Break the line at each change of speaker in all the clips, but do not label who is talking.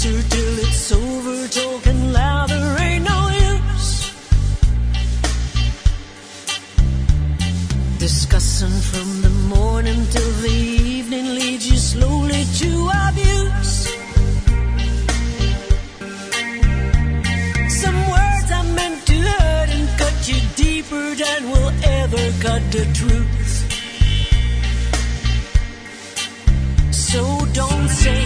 closer till it's over. Talking louder ain't no use. Discussing from the morning till the evening leads you slowly to abuse. Some words are meant to hurt and cut you deeper than will ever cut the truth. So don't say,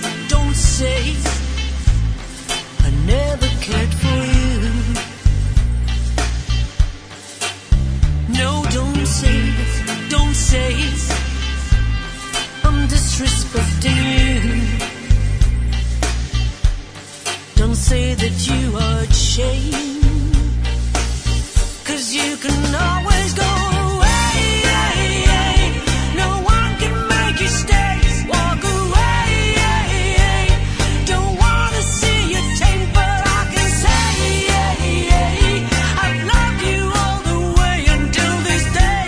I never cared for you. No, don't say, I'm disrespecting you. Don't say that you are ashamed, 'cause you can always go away. No one can make you stay. Walk away. Don't wanna see you change, but I can say I've loved you all the way until this day.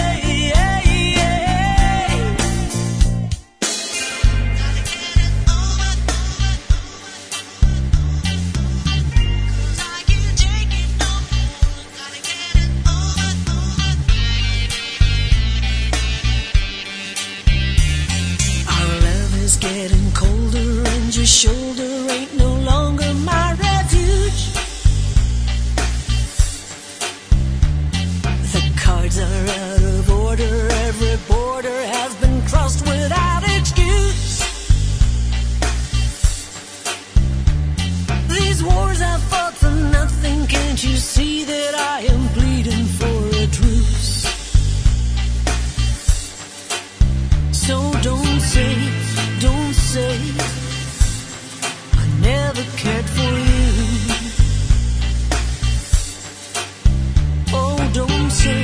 Getting colder and your shoulder ain't no longer my refuge. The cards are out of order. Every border has been crossed without excuse. These wars I fought for nothing. Can't you see that I am pleading for a truce? So don't say I never cared for you. Oh, don't say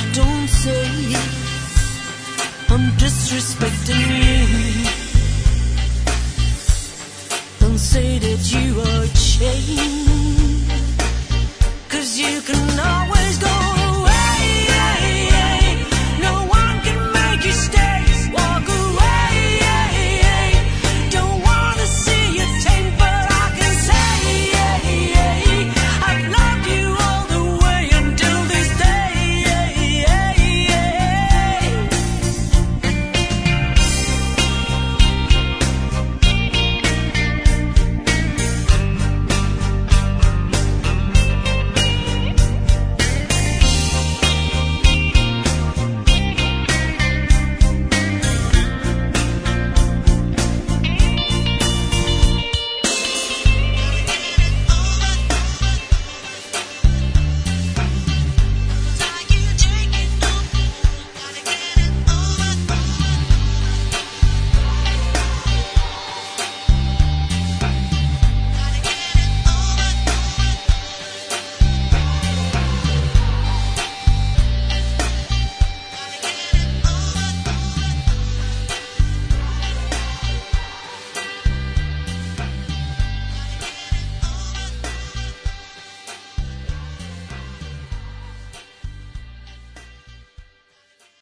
I'm disrespecting you. Don't say that you are changed, 'cause you can always